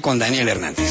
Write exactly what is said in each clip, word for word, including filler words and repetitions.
con Daniel Hernández.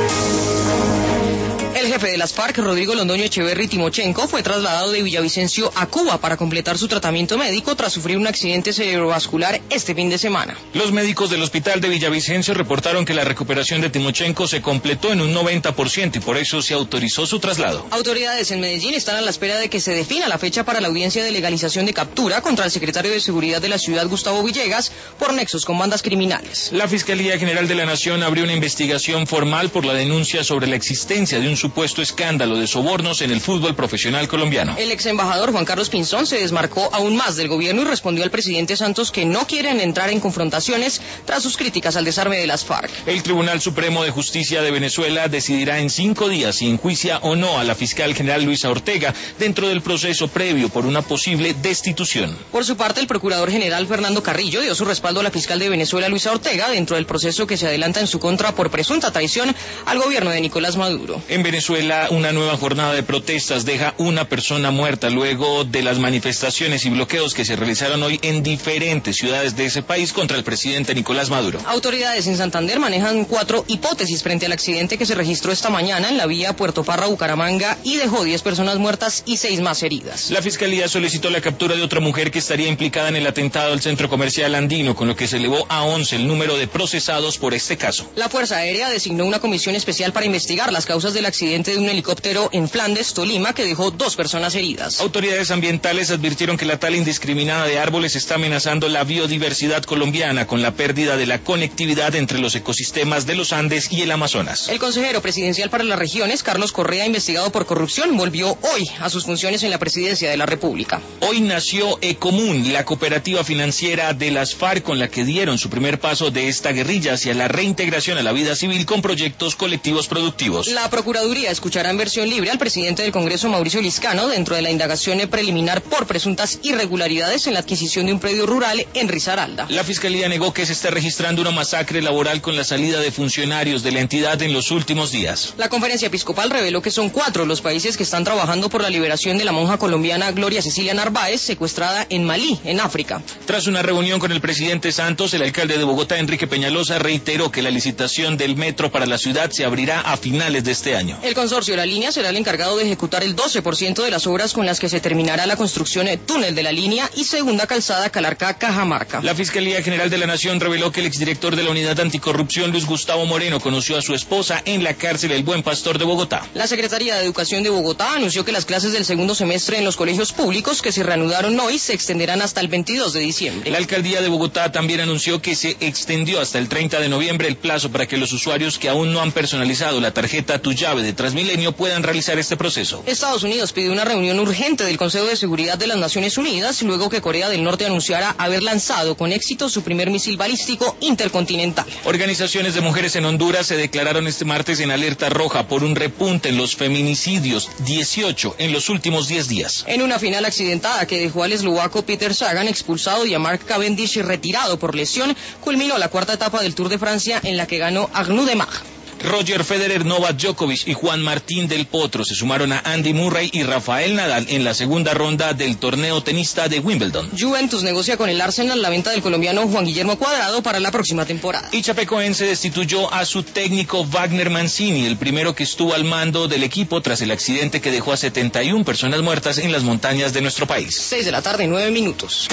El jefe de las FARC, Rodrigo Londoño Echeverri Timochenko, fue trasladado de Villavicencio a Cuba para completar su tratamiento médico tras sufrir un accidente cerebrovascular este fin de semana. Los médicos del hospital de Villavicencio reportaron que la recuperación de Timochenko se completó en un noventa por ciento y por eso se autorizó su traslado. Autoridades en Medellín están a la espera de que se defina la fecha para la audiencia de legalización de captura contra el secretario de Seguridad de la ciudad, Gustavo Villegas, por nexos con bandas criminales. La Fiscalía General de la Nación abrió una investigación formal por la denuncia sobre la existencia de un supuesto escándalo de sobornos en el fútbol profesional colombiano. El ex embajador Juan Carlos Pinzón se desmarcó aún más del gobierno y respondió al presidente Santos que no quieren entrar en confrontaciones tras sus críticas al desarme de las FARC. El Tribunal Supremo de Justicia de Venezuela decidirá en cinco días si enjuicia o no a la fiscal general Luisa Ortega dentro del proceso previo por una posible destitución. Por su parte, el procurador general Fernando Carrillo dio su respaldo a la fiscal de Venezuela Luisa Ortega dentro del proceso que se adelanta en su contra por presunta traición al gobierno de Nicolás Maduro. En Venezuela, una nueva jornada de protestas deja una persona muerta luego de las manifestaciones y bloqueos que se realizaron hoy en diferentes ciudades de ese país contra el presidente Nicolás Maduro. Autoridades en Santander manejan cuatro hipótesis frente al accidente que se registró esta mañana en la vía Puerto Parra-Bucaramanga y dejó diez personas muertas y seis más heridas. La Fiscalía solicitó la captura de otra mujer que estaría implicada en el atentado al centro comercial andino, con lo que se elevó a once el número de procesados por este caso. La Fuerza Aérea designó una comisión especial para investigar las causas del accidente de un helicóptero en Flandes, Tolima, que dejó dos personas heridas. Autoridades ambientales advirtieron que la tala indiscriminada de árboles está amenazando la biodiversidad colombiana con la pérdida de la conectividad entre los ecosistemas de los Andes y el Amazonas. El consejero presidencial para las regiones, Carlos Correa, investigado por corrupción, volvió hoy a sus funciones en la presidencia de la República. Hoy nació Ecomún, la cooperativa financiera de las FARC con la que dieron su primer paso de esta guerrilla hacia la reintegración a la vida civil con proyectos colectivos productivos. La Procuraduría escuchará en versión libre al presidente del Congreso, Mauricio Liscano, dentro de la indagación preliminar por presuntas irregularidades en la adquisición de un predio rural en Risaralda. La Fiscalía negó que se está registrando una masacre laboral con la salida de funcionarios de la entidad en los últimos días. La Conferencia Episcopal reveló que son cuatro los países que están trabajando por la liberación de la monja colombiana Gloria Cecilia Narváez, secuestrada en Malí, en África. Tras una reunión con el presidente Santos, el alcalde de Bogotá, Enrique Peñalosa, reiteró que la licitación del metro para la ciudad se abrirá a finales de este año. El consorcio de la línea será el encargado de ejecutar el doce por ciento de las obras con las que se terminará la construcción del túnel de la línea y segunda calzada Calarcá-Cajamarca. La Fiscalía General de la Nación reveló que el exdirector de la Unidad Anticorrupción, Luis Gustavo Moreno, conoció a su esposa en la cárcel El Buen Pastor de Bogotá. La Secretaría de Educación de Bogotá anunció que las clases del segundo semestre en los colegios públicos que se reanudaron hoy se extenderán hasta el veintidós de diciembre. La Alcaldía de Bogotá también anunció que se extendió hasta el treinta de noviembre el plazo para que los usuarios que aún no han personalizado la tarjeta Tu Llave de Transmilenio puedan realizar este proceso. Estados Unidos pidió una reunión urgente del Consejo de Seguridad de las Naciones Unidas luego que Corea del Norte anunciara haber lanzado con éxito su primer misil balístico intercontinental. Organizaciones de mujeres en Honduras se declararon este martes en alerta roja por un repunte en los feminicidios, dieciocho en los últimos diez días. En una final accidentada que dejó al eslovaco Peter Sagan expulsado y a Mark Cavendish retirado por lesión, culminó la cuarta etapa del Tour de Francia en la que ganó Arnaud Démare. Roger Federer, Novak Djokovic y Juan Martín del Potro se sumaron a Andy Murray y Rafael Nadal en la segunda ronda del torneo tenista de Wimbledon. Juventus negocia con el Arsenal la venta del colombiano Juan Guillermo Cuadrado para la próxima temporada. Y Chapecoense destituyó a su técnico Wagner Mancini, el primero que estuvo al mando del equipo tras el accidente que dejó a setenta y una personas muertas en las montañas de nuestro país. Seis de la tarde, nueve minutos.